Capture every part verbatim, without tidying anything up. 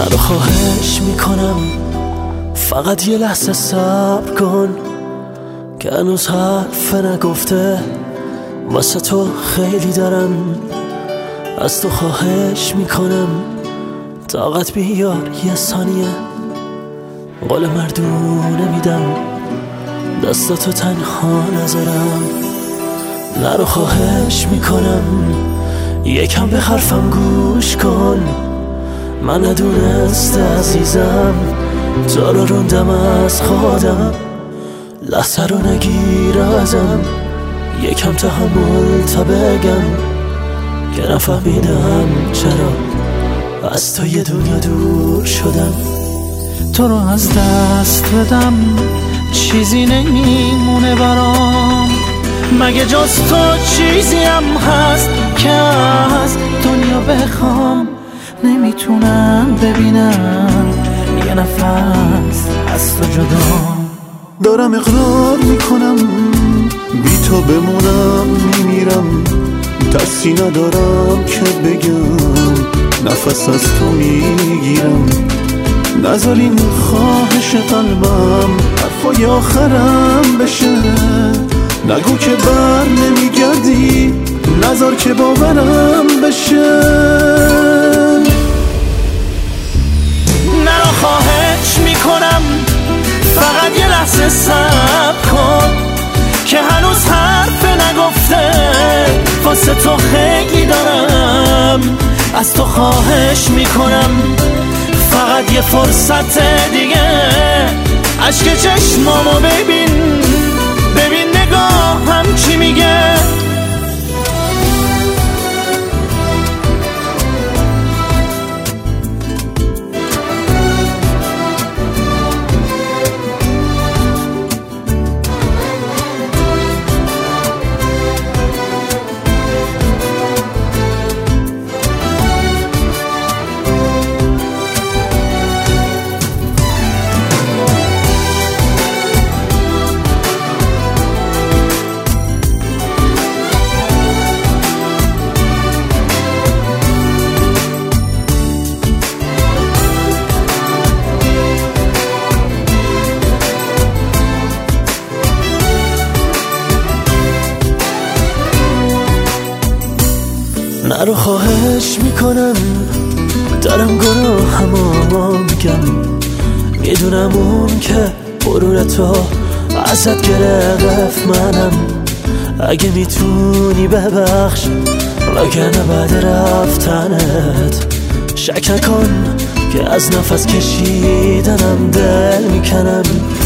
نرو خواهش میکنم فقط یه لحظه صبر کن که هنوز حرف نگفته واسه تو خیلی دارم. از تو خواهش میکنم طاقت بیار یه ثانیه، قول مردونه میدم دستاتو تنها نذارم. نرو خواهش میکنم یکم به حرفم گوش کن، من ندونسته عزیزم تو رو روندم از خودم. لحظه رو نگیر ازم، یکم تحمل تا بگم که نفهمیدم چرا از تو یه دنیا دور شدم. تو رو از دست بدم چیزی نمیمونه برام، مگه جز تو چیزی هم هست که از دنیا بخوام. نمیتونم ببینم یه نفس از تو جدا. دارم اقرار میکنم بی تو بمونم میمیرم، دستی ندارم که بگم نفس از تو میگیرم. نذار این خواهش قلبم حرفای آخرم بشه، نگو که بر نمیگردی، نذار که باورم بشه. نرو خواهش میکنم فقط یه لحظه صبر کن که هنوز حرف نگفته واسه تو خیلی دارم. از تو خواهش میکنم فقط یه فرصت دیگه، اشک چشمامو ببین ببین نگاهم چی میگه. نرو خواهش میکنم دارم گناهمو میگم، میدونم اون که غرور تو ازت گرفت منم. اگه میتونی ببخش وگرنه بعد رفتنت شک نکن که از نفس کشیدنم دل میکنم.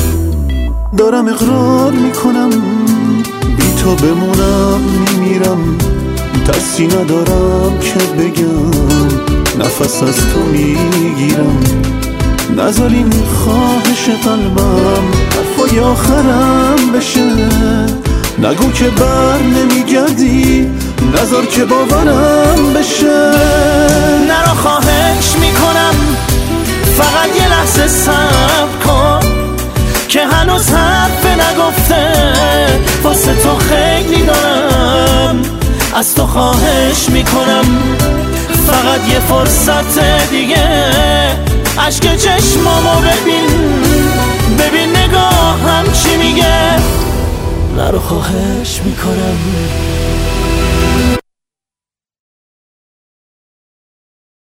دارم اقرار میکنم بی تو بمونم میمیرم، دستی ندارم که بگم نفس از تو میگیرم. نذار این خواهش قلبم حرفای آخرم بشه، نگو که بر نمیگردی، نذار که باورم بشه. نرو خواهش میکنم فقط یه لحظه صبر کن که هنوز حرف نگفته واسه تو خیلی دارم. از تو خواهش میکنم فقط یه فرصت دیگه، اشک چشمامو ببین ببین نگاهم چی میگه. نرو خواهش میکنم